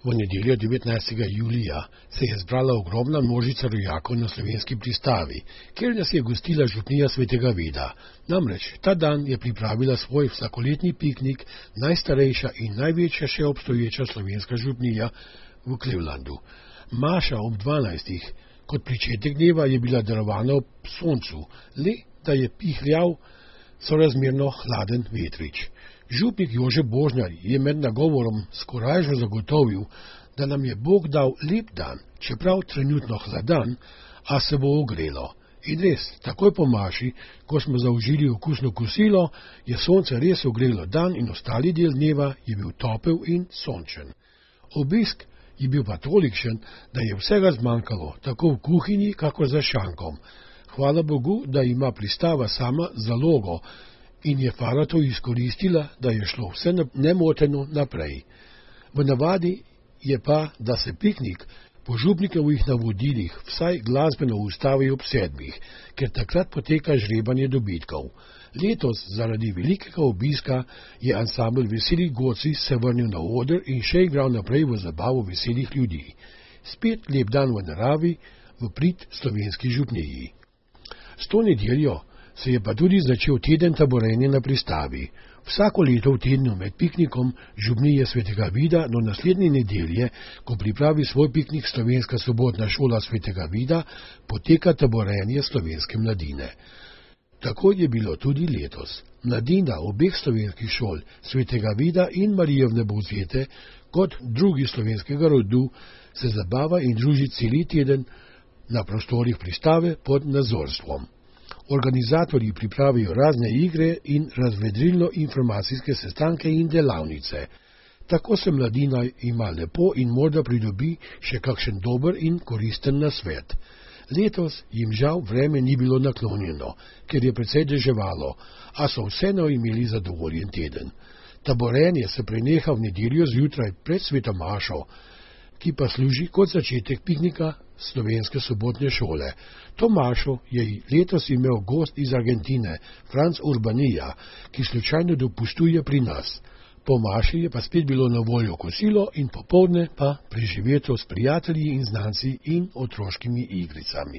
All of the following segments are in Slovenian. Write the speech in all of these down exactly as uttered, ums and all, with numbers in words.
V nedeljo devetnajstega julija se je zbrala ogromna množica rojakov na slovenski pristavi, kjer nas je gostila župnija Svetega Vida. Namreč ta dan je pripravila svoj vsakoletni piknik najstarejša in največja še obstoječa slovenska župnija v Clevelandu. Maša ob dvanajstih kot pričetek dneva je bila darovana ob soncu, le da je pihljal sorazmerno hladen vetrič. Župnik Jože Božnar je med nagovorom skorajžno zagotovil, da nam je Bog dal lep dan, čeprav trenutno hladan, a se bo ogrelo. In res, takoj po maši, ko smo zaužili okusno kosilo, je sonce res ogrelo dan in ostali del dneva je bil topel in sončen. Obisk je bil pa tolikšen, da je vsega zmanjkalo, tako v kuhinji, kakor za šankom. Hvala Bogu, da ima pristava sama zalogo, in je Fara to izkoristila, da je šlo vse nemoteno naprej. V navadi je pa, da se piknik po župnikovih navodilih vsaj glasbeno ustavi ob sedmih, ker takrat poteka žrebanje dobitkov. Letos zaradi velikega obiska je ansambel Veselih Goci se vrnil na oder in še igral naprej v zabavo veselih ljudi. Spet lep dan v naravi, v prid slovenski župniji. S to nedeljo se je pa tudi začel teden taborenja na pristavi. Vsako leto v tednu med piknikom župnije Svetega Vida do naslednje nedelje, ko pripravi svoj piknik Slovenska sobotna šola Svetega Vida, poteka taborenje slovenske mladine. Tako je bilo tudi letos. Mladina obeh slovenskih šol Svetega Vida in Marijevne Bovzete kot drugi slovenskega rodu se zabava in druži celi teden na prostorih pristave pod nadzorstvom. Organizatorji pripravijo razne igre in razvedrilno-informacijske sestanke in delavnice. Tako se mladina ima lepo in morda pridobi še kakšen dober in koristen nasvet. Letos jim žal vreme ni bilo naklonjeno, ker je precej deževalo, a so vseeno imeli zadovoljen teden. Taborenje se preneha v nedeljo zjutraj pred sveto mašo, ki pa služi kot začetek piknika Slovenske sobotne šole. To mašo je letos imel gost iz Argentine, Franc Urbanija, ki slučajno dopustuje pri nas. Po maši je pa spet bilo na voljo kosilo in popoldne pa preživeto s prijatelji in znanci in otroškimi igricami.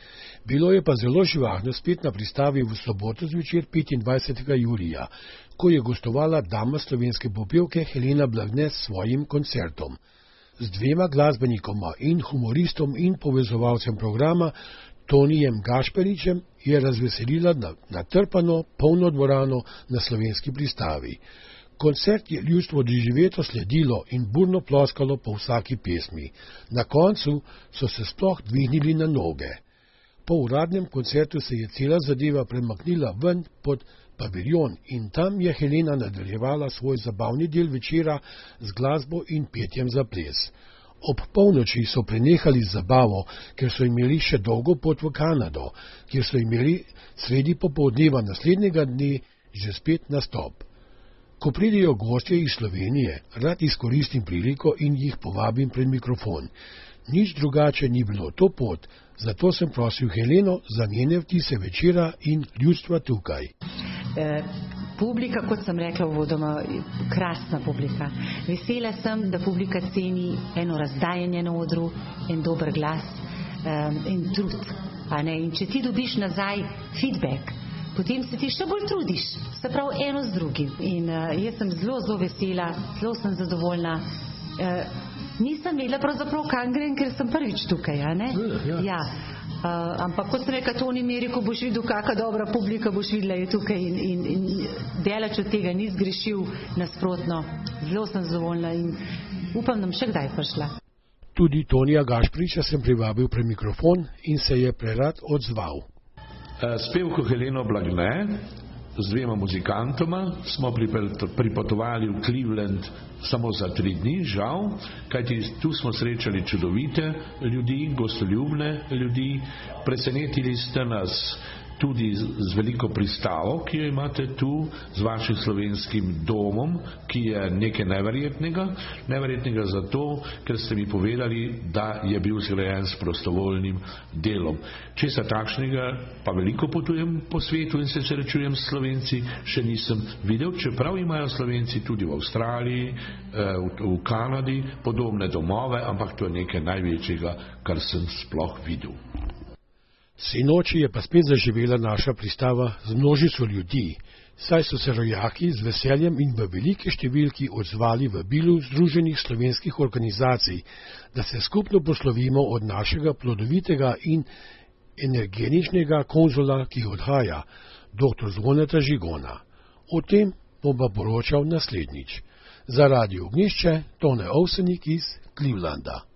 Bilo je pa zelo živahno spet na pristavi v soboto zvečer petindvajsetega julija, ko je gostovala dama slovenske popevke Helena Blagne s svojim koncertom. Z dvema glasbenikoma in humoristom in povezovalcem programa Tonijem Gašperičem je razveselila natrpano, polno dvorano na slovenski pristavi. Koncert je ljudstvo doživeto sledilo in burno ploskalo po vsaki pesmi. Na koncu so se sploh dvignili na noge. Po uradnem koncertu se je cela zadeva premaknila ven pod paviljon in tam je Helena nadaljevala svoj zabavni del večera z glasbo in petjem za ples. Ob polnoči so prenehali z zabavo, ker so imeli še dolgo pot v Kanado, kjer so imeli sredi popoldneva naslednjega dne že spet nastop. Ko pridejo gostje iz Slovenije, rad izkoristim priliko in jih povabim pred mikrofon. Nič drugače ni bilo to pot, zato sem prosil Heleno za njene vtise večera in ljudstva tukaj. E, publika, kot sem rekla uvodoma, krasna publika. Vesela sem, da publika ceni eno razdajanje na odru, en dober glas um, in trud. A ne? In če ti dobiš nazaj feedback, potem se ti še bolj trudiš, se pravi eno z drugim. In uh, jaz sem zelo, zelo vesela, zelo sem zadovoljna. Uh, nisem vedela pravzaprav kam grem, ker sem prvič tukaj, a ne? Ja. Ja. Uh, ampak kot sem rekla, Toni meri, ko boš videl, kakšna dobra publika boš videla je tukaj in, in, in delač od tega ni zgrešil, nasprotno. Zelo sem zadovoljna in upam, da bom še kdaj prišla. Tudi Tonija Gašpriča sem privabil pred mikrofon in se je prerad odzval. S pevko Heleno Blagne, z dvema muzikantoma, smo pripotovali v Cleveland samo za tri dni, žal, kajti tu smo srečali čudovite ljudi, gostoljubne ljudi, presenetili ste nas tudi z veliko pristavo, ki jo imate tu, z vašim slovenskim domom, ki je nekaj neverjetnega. Neverjetnega zato, ker ste mi povedali, da je bil zgrajen s prostovoljnim delom. Česa takšnega, pa veliko potujem po svetu in se srečujem s Slovenci, še nisem videl, čeprav imajo Slovenci tudi v Avstraliji, v Kanadi podobne domove, ampak to je nekaj največjega, kar sem sploh videl. Sinoči je pa spet zaživela naša pristava z množico ljudi, saj so se rojaki z veseljem in v veliki številki odzvali v vabilu Združenih slovenskih organizacij, da se skupno poslovimo od našega plodovitega in energetičnega konzula, ki odhaja, doktor Zvoneta Žigona. O tem bom pa poročal naslednjič. Za Radio Ognjišče, Tone Ovsenik iz Clevelanda.